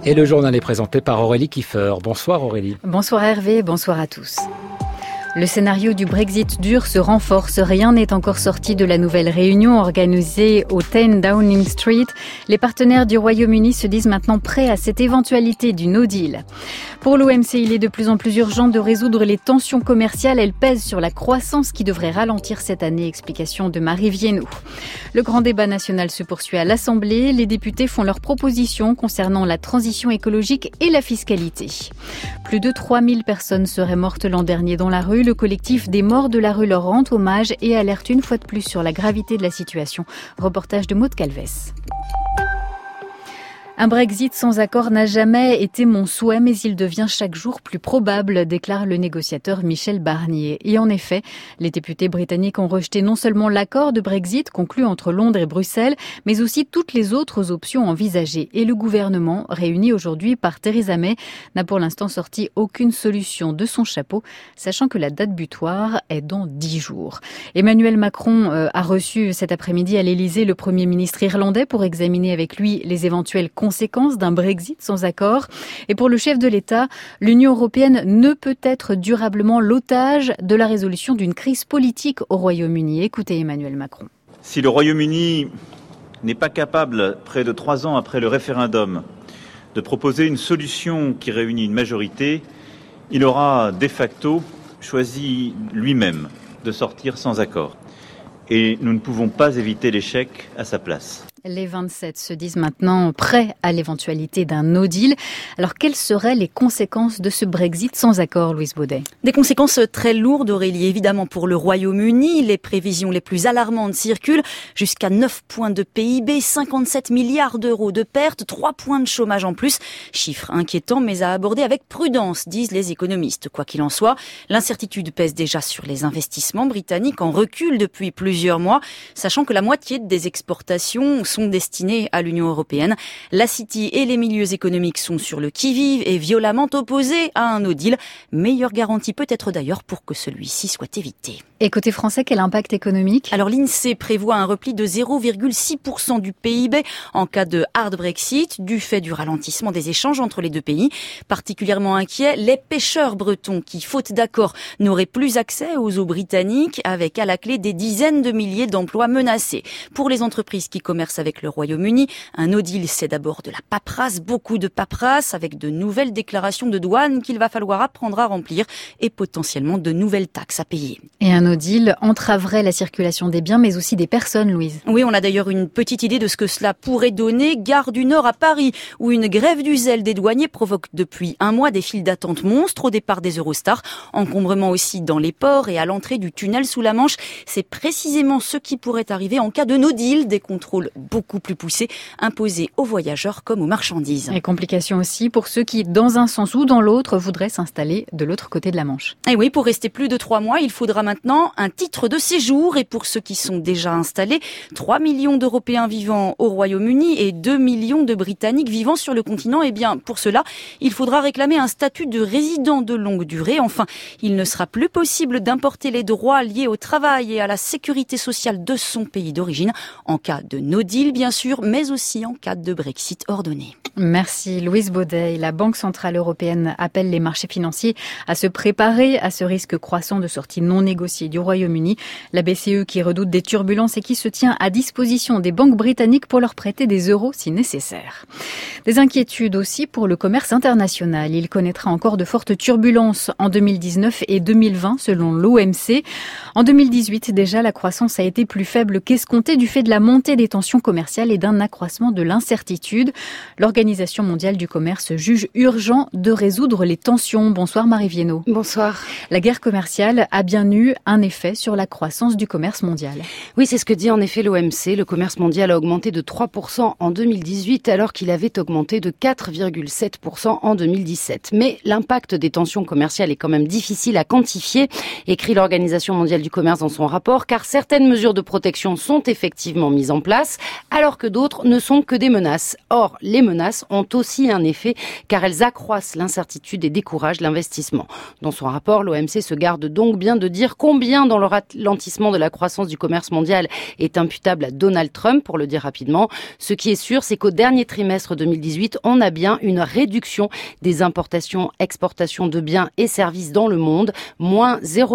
Et le journal est présenté par Aurélie Kiefer. Bonsoir Aurélie. Bonsoir Hervé, bonsoir à tous. Le scénario du Brexit dur se renforce. Rien n'est encore sorti de la nouvelle réunion organisée au 10 Downing Street. Les partenaires du Royaume-Uni se disent maintenant prêts à cette éventualité du no deal. Pour l'OMC, il est de plus en plus urgent de résoudre les tensions commerciales. Elles pèsent sur la croissance qui devrait ralentir cette année. Explication de Marie Viennot. Le grand débat national se poursuit à l'Assemblée. Les députés font leurs propositions concernant la transition écologique et la fiscalité. Plus de 3000 personnes seraient mortes l'an dernier dans la rue. Le collectif des morts de la rue leur rend hommage et alerte une fois de plus sur la gravité de la situation. Reportage de Maud Calves. Un Brexit sans accord n'a jamais été mon souhait, mais il devient chaque jour plus probable, déclare le négociateur Michel Barnier. Et en effet, les députés britanniques ont rejeté non seulement l'accord de Brexit conclu entre Londres et Bruxelles, mais aussi toutes les autres options envisagées. Et le gouvernement, réuni aujourd'hui par Theresa May, n'a pour l'instant sorti aucune solution de son chapeau, sachant que la date butoir est dans 10 jours. Emmanuel Macron a reçu cet après-midi à l'Élysée le Premier ministre irlandais pour examiner avec lui les éventuelles conséquences d'un Brexit sans accord. Et pour le chef de l'État, l'Union européenne ne peut être durablement l'otage de la résolution d'une crise politique au Royaume-Uni. Écoutez Emmanuel Macron. Si le Royaume-Uni n'est pas capable, près de 3 ans après le référendum, de proposer une solution qui réunit une majorité, il aura de facto choisi lui-même de sortir sans accord. Et nous ne pouvons pas éviter l'échec à sa place. Les 27 se disent maintenant prêts à l'éventualité d'un no deal. Alors, quelles seraient les conséquences de ce Brexit sans accord, Louise Baudet ? Des conséquences très lourdes, Aurélie, évidemment pour le Royaume-Uni. Les prévisions les plus alarmantes circulent. Jusqu'à 9 points de PIB, 57 milliards d'euros de pertes, 3 points de chômage en plus. Chiffre inquiétant, mais à aborder avec prudence, disent les économistes. Quoi qu'il en soit, l'incertitude pèse déjà sur les investissements britanniques en recul depuis plusieurs mois, sachant que la moitié des exportations sont destinés à l'Union européenne. La City et les milieux économiques sont sur le qui-vive et violemment opposés à un no deal. Meilleure garantie peut-être d'ailleurs pour que celui-ci soit évité. Et côté français, quel impact économique ? Alors l'INSEE prévoit un repli de 0,6% du PIB en cas de hard Brexit, du fait du ralentissement des échanges entre les deux pays. Particulièrement inquiets, les pêcheurs bretons qui, faute d'accord, n'auraient plus accès aux eaux britanniques, avec à la clé des dizaines de milliers d'emplois menacés. Pour les entreprises qui commercent avec le Royaume-Uni, un no deal, c'est d'abord de la paperasse, beaucoup de paperasse, avec de nouvelles déclarations de douane qu'il va falloir apprendre à remplir et potentiellement de nouvelles taxes à payer. Et un no deal entraverait la circulation des biens, mais aussi des personnes, Louise. Oui, on a d'ailleurs une petite idée de ce que cela pourrait donner. Gare du Nord à Paris, où une grève du zèle des douaniers provoque depuis un mois des files d'attente monstres au départ des Eurostars. Encombrement aussi dans les ports et à l'entrée du tunnel sous la Manche. C'est précisément ce qui pourrait arriver en cas de no deal, des contrôles beaucoup plus poussés, imposés aux voyageurs comme aux marchandises. Et complications aussi pour ceux qui, dans un sens ou dans l'autre, voudraient s'installer de l'autre côté de la Manche. Et oui, pour rester plus de 3 mois, il faudra maintenant un titre de séjour. Et pour ceux qui sont déjà installés, 3 millions d'Européens vivant au Royaume-Uni et 2 millions de Britanniques vivant sur le continent. Eh bien, pour cela, il faudra réclamer un statut de résident de longue durée. Enfin, il ne sera plus possible d'importer les droits liés au travail et à la sécurité sociale de son pays d'origine en cas de no deal, bien sûr, mais aussi en cas de Brexit ordonné. Merci Louise Baudet. La Banque Centrale Européenne appelle les marchés financiers à se préparer à ce risque croissant de sortie non négociée du Royaume-Uni. La BCE qui redoute des turbulences et qui se tient à disposition des banques britanniques pour leur prêter des euros si nécessaire. Des inquiétudes aussi pour le commerce international. Il connaîtra encore de fortes turbulences en 2019 et 2020 selon l'OMC. En 2018 déjà, la croissance a été plus faible qu'escomptée du fait de la montée des tensions commerciales et d'un accroissement de l'incertitude. L'Organisation mondiale du commerce juge urgent de résoudre les tensions. Bonsoir Marie Viennot. Bonsoir. La guerre commerciale a bien eu un effet sur la croissance du commerce mondial. Oui, c'est ce que dit en effet l'OMC. Le commerce mondial a augmenté de 3% en 2018 alors qu'il avait augmenté de 4,7% en 2017. Mais l'impact des tensions commerciales est quand même difficile à quantifier, écrit l'Organisation mondiale du commerce dans son rapport, car certaines mesures de protection sont effectivement mises en place alors que d'autres ne sont que des menaces. Or, les menaces menaces ont aussi un effet car elles accroissent l'incertitude et découragent l'investissement. Dans son rapport, l'OMC se garde donc bien de dire combien dans le ralentissement de la croissance du commerce mondial est imputable à Donald Trump, pour le dire rapidement. Ce qui est sûr, c'est qu'au dernier trimestre 2018, on a bien une réduction des importations-exportations de biens et services dans le monde, moins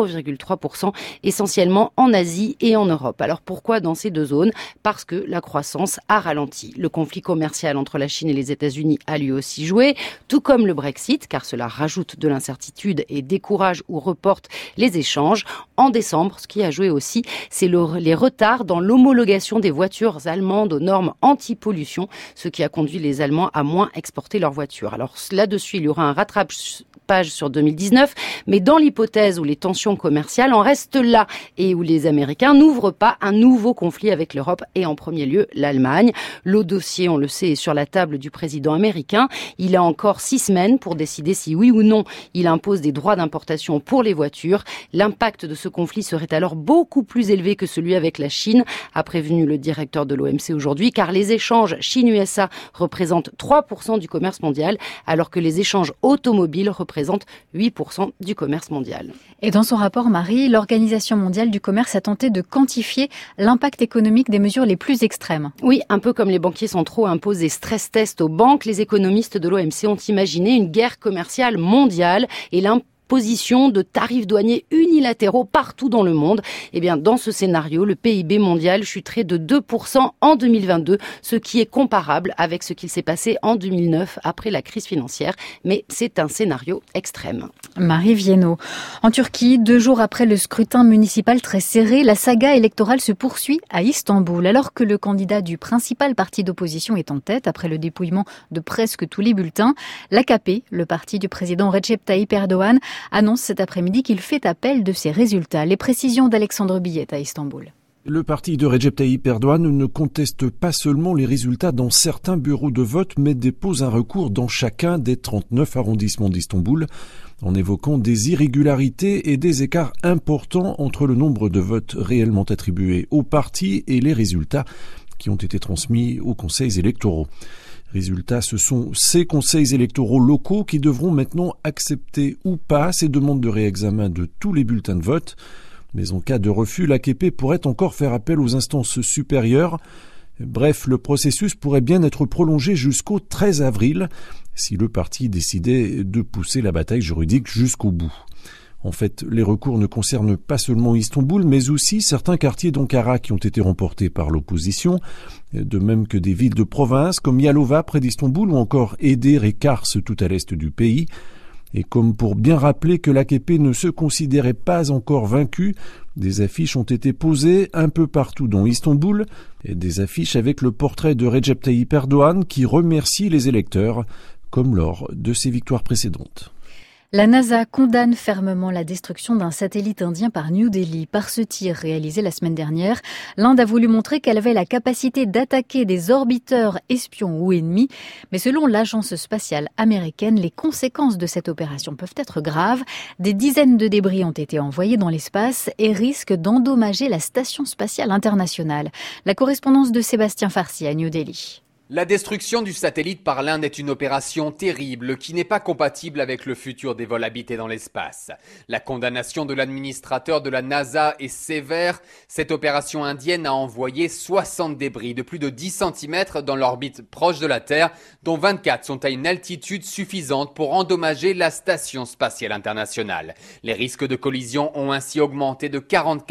0,3%, essentiellement en Asie et en Europe. Alors pourquoi dans ces deux zones ? Parce que la croissance a ralenti. Le conflit commercial entre la Chine et les États-Unis a lui aussi joué, tout comme le Brexit, car cela rajoute de l'incertitude et décourage ou reporte les échanges. En décembre, ce qui a joué aussi, c'est les retards dans l'homologation des voitures allemandes aux normes anti-pollution, ce qui a conduit les Allemands à moins exporter leurs voitures. Alors là-dessus, il y aura un rattrapage sur 2019, mais dans l'hypothèse où les tensions commerciales en restent là et où les Américains n'ouvrent pas un nouveau conflit avec l'Europe et en premier lieu l'Allemagne. Le dossier, on le sait, est sur la table du président américain. Il a encore 6 semaines pour décider si oui ou non il impose des droits d'importation pour les voitures. L'impact de ce conflit serait alors beaucoup plus élevé que celui avec la Chine, a prévenu le directeur de l'OMC aujourd'hui, car les échanges Chine-USA représentent 3% du commerce mondial, alors que les échanges automobiles représentent 8% du commerce mondial. Et dans son rapport, Marie, l'Organisation mondiale du commerce a tenté de quantifier l'impact économique des mesures les plus extrêmes. Oui, un peu comme les banquiers centraux imposent des stress tests aux banques, les économistes de l'OMC ont imaginé une guerre commerciale mondiale et l'imposition de tarifs douaniers unilatéraux partout dans le monde. Eh bien, dans ce scénario, le PIB mondial chuterait de 2% en 2022, ce qui est comparable avec ce qu'il s'est passé en 2009 après la crise financière. Mais c'est un scénario extrême. Marie Viennot. En Turquie, 2 jours après le scrutin municipal très serré, la saga électorale se poursuit à Istanbul. Alors que le candidat du principal parti d'opposition est en tête après le dépouillement de presque tous les bulletins, l'AKP, le parti du président Recep Tayyip Erdogan, annonce cet après-midi qu'il fait appel de ses résultats. Les précisions d'Alexandre Billet à Istanbul. Le parti de Recep Tayyip Erdogan ne conteste pas seulement les résultats dans certains bureaux de vote, mais dépose un recours dans chacun des 39 arrondissements d'Istanbul, en évoquant des irrégularités et des écarts importants entre le nombre de votes réellement attribués au parti et les résultats qui ont été transmis aux conseils électoraux. Résultat, ce sont ces conseils électoraux locaux qui devront maintenant accepter ou pas ces demandes de réexamen de tous les bulletins de vote. Mais en cas de refus, l'AKP pourrait encore faire appel aux instances supérieures. Bref, le processus pourrait bien être prolongé jusqu'au 13 avril si le parti décidait de pousser la bataille juridique jusqu'au bout. En fait, les recours ne concernent pas seulement Istanbul, mais aussi certains quartiers d'Ankara qui ont été remportés par l'opposition, de même que des villes de province comme Yalova près d'Istanbul ou encore Edir et Kars tout à l'est du pays. Et comme pour bien rappeler que l'AKP ne se considérait pas encore vaincu, des affiches ont été posées un peu partout dans Istanbul, et des affiches avec le portrait de Recep Tayyip Erdogan qui remercie les électeurs, comme lors de ses victoires précédentes. La NASA condamne fermement la destruction d'un satellite indien par New Delhi. Par ce tir réalisé la semaine dernière, l'Inde a voulu montrer qu'elle avait la capacité d'attaquer des orbiteurs espions ou ennemis. Mais selon l'agence spatiale américaine, les conséquences de cette opération peuvent être graves. Des dizaines de débris ont été envoyés dans l'espace et risquent d'endommager la station spatiale internationale. La correspondance de Sébastien Farsi à New Delhi. La destruction du satellite par l'Inde est une opération terrible qui n'est pas compatible avec le futur des vols habités dans l'espace. La condamnation de l'administrateur de la NASA est sévère. Cette opération indienne a envoyé 60 débris de plus de 10 cm dans l'orbite proche de la Terre, dont 24 sont à une altitude suffisante pour endommager la station spatiale internationale. Les risques de collision ont ainsi augmenté de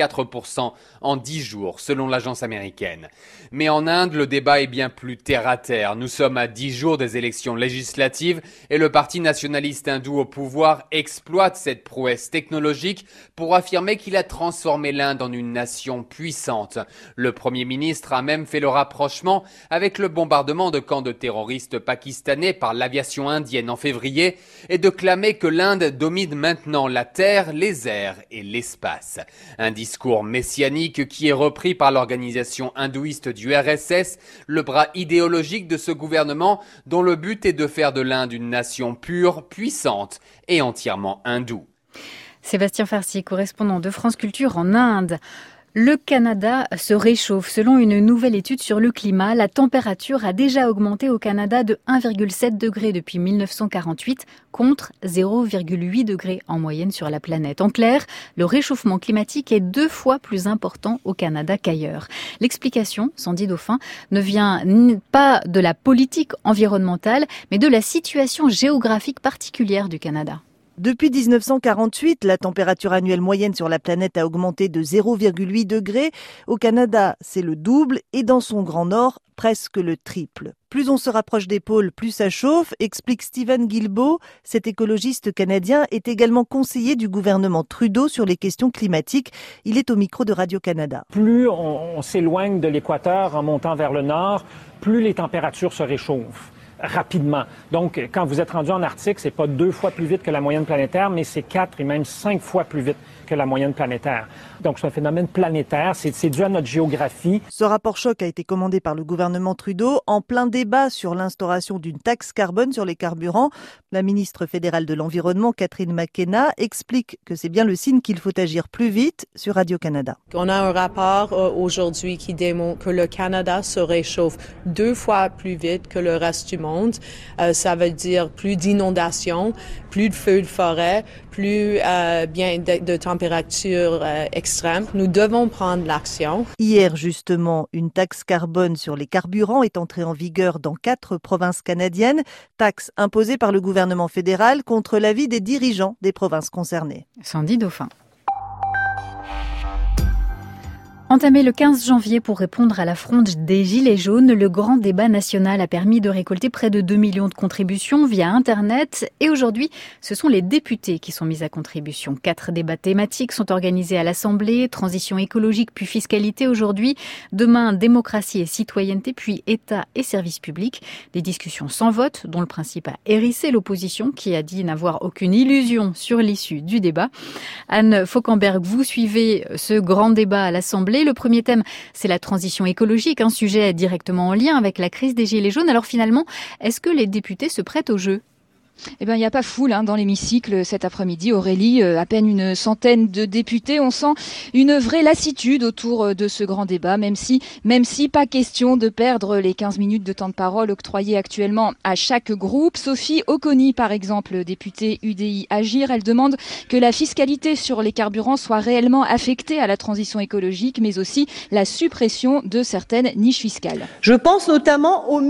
44% en 10 jours, selon l'agence américaine. Mais en Inde, le débat est bien plus terre à terre. Nous sommes à 10 jours des élections législatives et le parti nationaliste hindou au pouvoir exploite cette prouesse technologique pour affirmer qu'il a transformé l'Inde en une nation puissante. Le Premier ministre a même fait le rapprochement avec le bombardement de camps de terroristes pakistanais par l'aviation indienne en février et de clamer que l'Inde domine maintenant la terre, les airs et l'espace. Un discours messianique qui est repris par l'organisation hindouiste du RSS, le bras idéologique de ce gouvernement dont le but est de faire de l'Inde une nation pure, puissante et entièrement hindoue. Sébastien Farsi, correspondant de France Culture en Inde. Le Canada se réchauffe. Selon une nouvelle étude sur le climat, la température a déjà augmenté au Canada de 1,7 degré depuis 1948 contre 0,8 degré en moyenne sur la planète. En clair, le réchauffement climatique est 2 fois plus important au Canada qu'ailleurs. L'explication, Sandy Dauphin, ne vient pas de la politique environnementale, mais de la situation géographique particulière du Canada. Depuis 1948, la température annuelle moyenne sur la planète a augmenté de 0,8 degrés. Au Canada, c'est le double et dans son grand nord, presque le triple. Plus on se rapproche des pôles, plus ça chauffe, explique Stephen Guilbeault. Cet écologiste canadien est également conseiller du gouvernement Trudeau sur les questions climatiques. Il est au micro de Radio-Canada. Plus on s'éloigne de l'équateur en montant vers le nord, plus les températures se réchauffent rapidement. Donc, quand vous êtes rendu en Arctique, c'est pas 2 fois plus vite que la moyenne planétaire, mais c'est 4 et même 5 fois plus vite que la moyenne planétaire. Donc, c'est un phénomène planétaire. C'est dû à notre géographie. Ce rapport choc a été commandé par le gouvernement Trudeau en plein débat sur l'instauration d'une taxe carbone sur les carburants. La ministre fédérale de l'Environnement, Catherine McKenna, explique que c'est bien le signe qu'il faut agir plus vite sur Radio-Canada. On a un rapport aujourd'hui qui démontre que le Canada se réchauffe 2 fois plus vite que le reste du monde. Ça veut dire plus d'inondations, plus de feux de forêt, plus de températures extrêmes. Nous devons prendre l'action. Hier, justement, une taxe carbone sur les carburants est entrée en vigueur dans 4 provinces canadiennes. Taxe imposée par le gouvernement fédéral contre l'avis des dirigeants des provinces concernées. Sandy Dauphin. Entamé le 15 janvier pour répondre à la fronde des Gilets jaunes, le grand débat national a permis de récolter près de 2 millions de contributions via Internet. Et aujourd'hui, ce sont les députés qui sont mis à contribution. 4 débats thématiques sont organisés à l'Assemblée. Transition écologique puis fiscalité aujourd'hui. Demain, démocratie et citoyenneté puis État et services publics. Des discussions sans vote dont le principe a hérissé l'opposition qui a dit n'avoir aucune illusion sur l'issue du débat. Anne Fauquemberg, vous suivez ce grand débat à l'Assemblée. Le premier thème, c'est la transition écologique, un sujet directement en lien avec la crise des Gilets jaunes. Alors finalement, est-ce que les députés se prêtent au jeu ? Eh bien, il n'y a pas foule dans l'hémicycle cet après-midi. Aurélie, à peine une centaine de députés. On sent une vraie lassitude autour de ce grand débat, même si pas question de perdre les 15 minutes de temps de parole octroyés actuellement à chaque groupe. Sophie Oconi, par exemple, députée UDI Agir, elle demande que la fiscalité sur les carburants soit réellement affectée à la transition écologique, mais aussi la suppression de certaines niches fiscales. Je pense notamment aux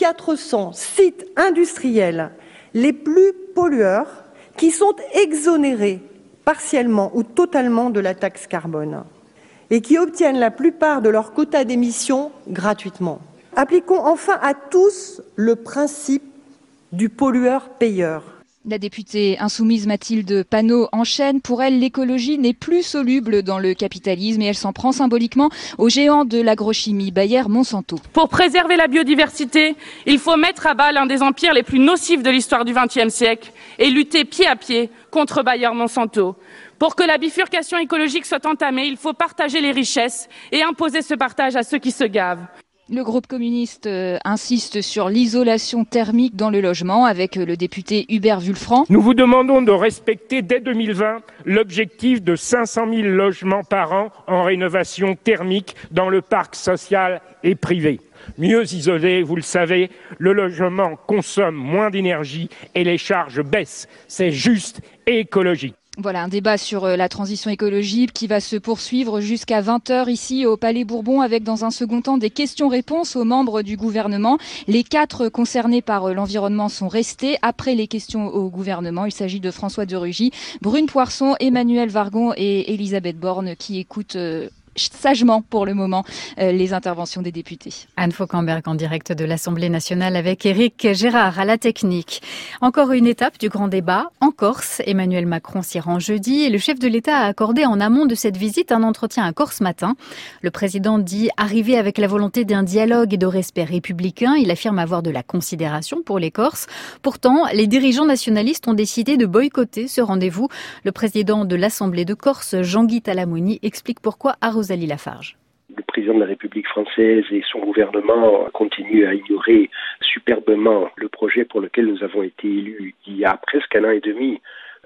1400 sites industriels les plus pollueurs qui sont exonérés partiellement ou totalement de la taxe carbone et qui obtiennent la plupart de leurs quotas d'émissions gratuitement. Appliquons enfin à tous le principe du pollueur-payeur. La députée insoumise Mathilde Panot enchaîne. Pour elle, l'écologie n'est plus soluble dans le capitalisme et elle s'en prend symboliquement au géant de l'agrochimie, Bayer-Monsanto. Pour préserver la biodiversité, il faut mettre à bas l'un des empires les plus nocifs de l'histoire du XXe siècle et lutter pied à pied contre Bayer-Monsanto. Pour que la bifurcation écologique soit entamée, il faut partager les richesses et imposer ce partage à ceux qui se gavent. Le groupe communiste insiste sur l'isolation thermique dans le logement avec le député Hubert Wulfranc. Nous vous demandons de respecter dès 2020 l'objectif de 500 000 logements par an en rénovation thermique dans le parc social et privé. Mieux isolé, vous le savez, le logement consomme moins d'énergie et les charges baissent. C'est juste et écologique. Voilà, un débat sur la transition écologique qui va se poursuivre jusqu'à 20h ici au Palais Bourbon avec dans un second temps des questions-réponses aux membres du gouvernement. Les 4 concernés par l'environnement sont restés après les questions au gouvernement. Il s'agit de François de Rugy, Brune Poirson, Emmanuel Vargon et Elisabeth Borne qui écoutent sagement pour le moment les interventions des députés. Anne Fauquemberg en direct de l'Assemblée nationale avec Éric Gérard à la technique. Encore une étape du grand débat en Corse. Emmanuel Macron s'y rend jeudi et le chef de l'État a accordé en amont de cette visite un entretien à Corse matin. Le président dit arriver avec la volonté d'un dialogue et de respect républicain. Il affirme avoir de la considération pour les Corses. Pourtant, les dirigeants nationalistes ont décidé de boycotter ce rendez-vous. Le président de l'Assemblée de Corse, Jean-Guy Talamoni, explique pourquoi à Rosalie Lafarge. Le président de la République française et son gouvernement continuent à ignorer superbement le projet pour lequel nous avons été élus il y a presque 1 an et demi.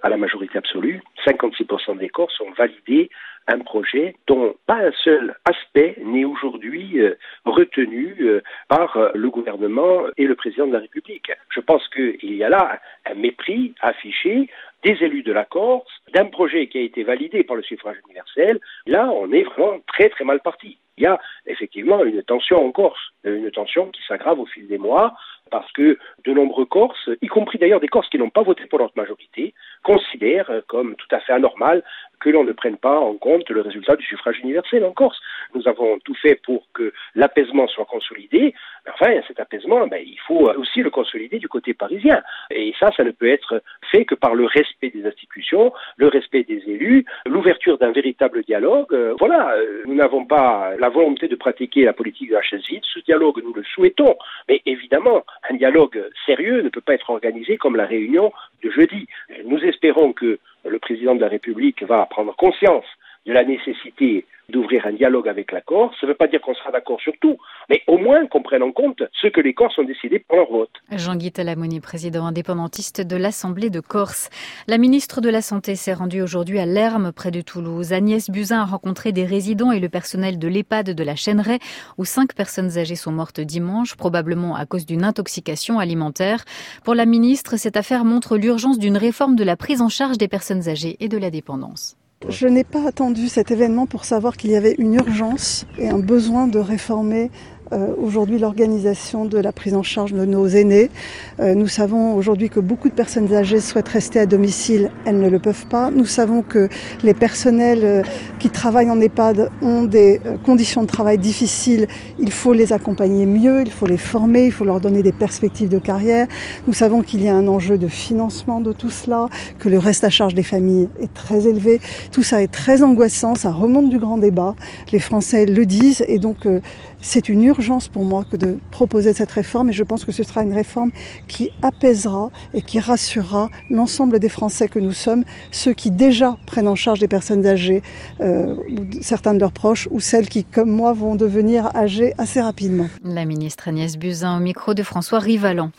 à la majorité absolue. 56% des Corses ont validé un projet dont pas un seul aspect n'est aujourd'hui retenu par le gouvernement et le président de la République. Je pense qu'il y a là un mépris affiché des élus de la Corse, d'un projet qui a été validé par le suffrage universel. Là, on est vraiment très très mal parti. Il y a effectivement une tension en Corse, une tension qui s'aggrave au fil des mois, parce que de nombreux Corses, y compris d'ailleurs des Corses qui n'ont pas voté pour notre majorité, considèrent comme tout à fait anormal que l'on ne prenne pas en compte le résultat du suffrage universel en Corse. Nous avons tout fait pour que l'apaisement soit consolidé. Enfin, cet apaisement, il faut aussi le consolider du côté parisien. Et ça ne peut être fait que par le respect des institutions, le respect des élus, l'ouverture d'un véritable dialogue. Nous n'avons pas la volonté de pratiquer la politique de la chaise vide. Ce dialogue, nous le souhaitons. Mais évidemment, un dialogue sérieux ne peut pas être organisé comme la réunion de jeudi. Nous espérons que le président de la République va prendre conscience de la nécessité d'ouvrir un dialogue avec la Corse. Ça ne veut pas dire qu'on sera d'accord sur tout, mais au moins qu'on prenne en compte ce que les Corses ont décidé pour leur vote. Jean-Guy Talamoni, président indépendantiste de l'Assemblée de Corse. La ministre de la Santé s'est rendue aujourd'hui à Lermes, près de Toulouse. Agnès Buzyn a rencontré des résidents et le personnel de l'EHPAD de la Chêneraie, où 5 personnes âgées sont mortes dimanche, probablement à cause d'une intoxication alimentaire. Pour la ministre, cette affaire montre l'urgence d'une réforme de la prise en charge des personnes âgées et de la dépendance. Je n'ai pas attendu cet événement pour savoir qu'il y avait une urgence et un besoin de réformer aujourd'hui l'organisation de la prise en charge de nos aînés. Nous savons aujourd'hui que beaucoup de personnes âgées souhaitent rester à domicile, elles ne le peuvent pas. Nous savons que les personnels qui travaillent en EHPAD ont des conditions de travail difficiles. Il faut les accompagner mieux, il faut les former, il faut leur donner des perspectives de carrière. Nous savons qu'il y a un enjeu de financement de tout cela, que le reste à charge des familles est très élevé. Tout ça est très angoissant, ça remonte du grand débat. Les Français le disent et donc c'est une urgence pour moi que de proposer cette réforme et je pense que ce sera une réforme qui apaisera et qui rassurera l'ensemble des Français que nous sommes, ceux qui déjà prennent en charge des personnes âgées, certains de leurs proches ou celles qui, comme moi, vont devenir âgées assez rapidement. La ministre Agnès Buzyn au micro de François Rivalan.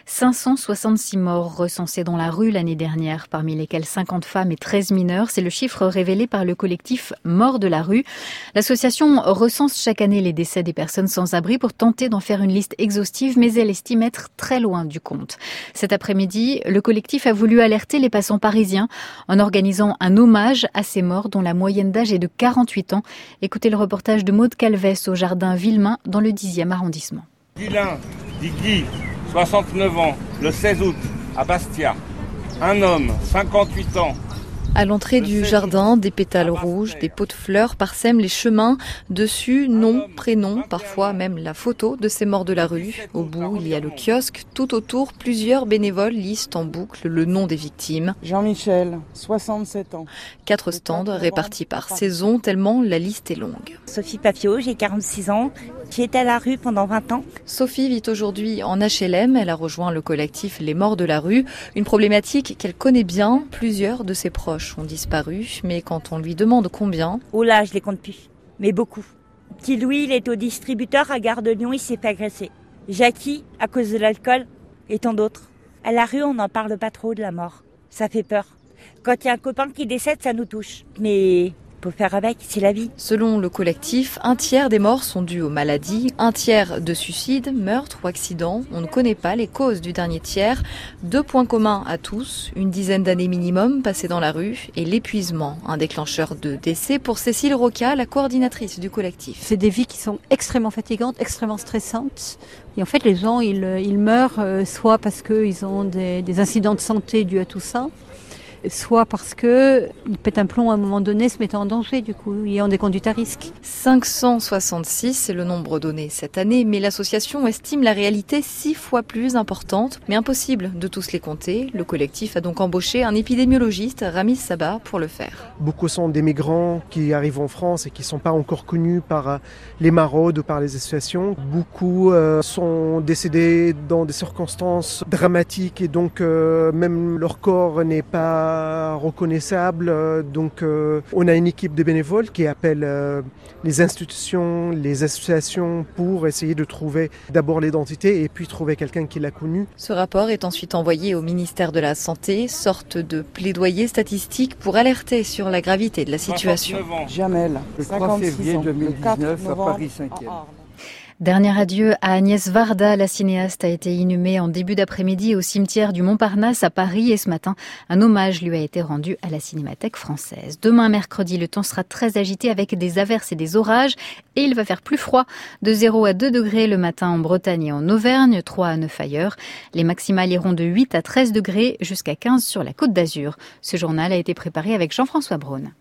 566 morts recensés dans la rue l'année dernière, parmi lesquels 50 femmes et 13 mineurs. C'est le chiffre révélé par le collectif Morts de la rue. L'association recense chaque année les décès des personnes sans abri pour tenter d'en faire une liste exhaustive, mais elle estime être très loin du compte. Cet après-midi, le collectif a voulu alerter les passants parisiens en organisant un hommage à ces morts dont la moyenne d'âge est de 48 ans. Écoutez le reportage de Maude Calvès au jardin Villemain dans le 10e arrondissement. Guylain, dit Guy, 69 ans, le 16 août, à Bastia. Un homme, 58 ans. À l'entrée du jardin, des pétales rouges, des pots de fleurs parsèment les chemins. Dessus, nom, prénom, parfois même la photo de ces morts de la rue. Au bout, il y a le kiosque. Tout autour, plusieurs bénévoles lisent en boucle le nom des victimes. Jean-Michel, 67 ans. 4 stands répartis par saison, tellement la liste est longue. Sophie Papio, j'ai 46 ans. J'ai été à la rue pendant 20 ans. Sophie vit aujourd'hui en HLM. Elle a rejoint le collectif Les Morts de la rue. Une problématique qu'elle connaît bien. Plusieurs de ses proches ont disparu. Mais quand on lui demande combien... Oh là, je les compte plus. Mais beaucoup. Petit Louis, il est au distributeur à Gare de Lyon. Il s'est fait agresser. Jackie, à cause de l'alcool. Et tant d'autres. À la rue, on n'en parle pas trop de la mort. Ça fait peur. Quand il y a un copain qui décède, ça nous touche. Mais... faut faire avec, c'est la vie. Selon le collectif, 1/3 des morts sont dues aux maladies, 1/3 de suicides, meurtres ou accidents. On ne connaît pas les causes du dernier tiers. 2 points communs à tous, une dizaine d'années minimum passées dans la rue et l'épuisement, un déclencheur de décès pour Cécile Roca, la coordinatrice du collectif. C'est des vies qui sont extrêmement fatigantes, extrêmement stressantes. Et en fait, les gens, ils meurent soit parce qu'ils ont des incidents de santé dus à tout ça, soit parce qu'ils pètent un plomb à un moment donné, se mettant en danger, du coup, ayant des conduites à risque. 566, c'est le nombre donné cette année, mais l'association estime la réalité 6 fois plus importante, mais impossible de tous les compter. Le collectif a donc embauché un épidémiologiste, Ramis Saba, pour le faire. Beaucoup sont des migrants qui arrivent en France et qui ne sont pas encore connus par les maraudes ou par les associations. Beaucoup sont décédés dans des circonstances dramatiques et donc même leur corps n'est pas pas reconnaissable. Donc on a une équipe de bénévoles qui appelle les institutions, les associations pour essayer de trouver d'abord l'identité et puis trouver quelqu'un qui l'a connu. Ce rapport est ensuite envoyé au ministère de la Santé, sorte de plaidoyer statistique pour alerter sur la gravité de la situation. Jamel, le 3 février 2019 à Paris 5e. Dernier adieu à Agnès Varda. La cinéaste a été inhumée en début d'après-midi au cimetière du Montparnasse à Paris et ce matin, un hommage lui a été rendu à la Cinémathèque française. Demain, mercredi, le temps sera très agité avec des averses et des orages et il va faire plus froid. De 0 à 2 degrés le matin en Bretagne et en Auvergne, 3 à 9 ailleurs. Les maximales iront de 8 à 13 degrés jusqu'à 15 sur la Côte d'Azur. Ce journal a été préparé avec Jean-François Braun.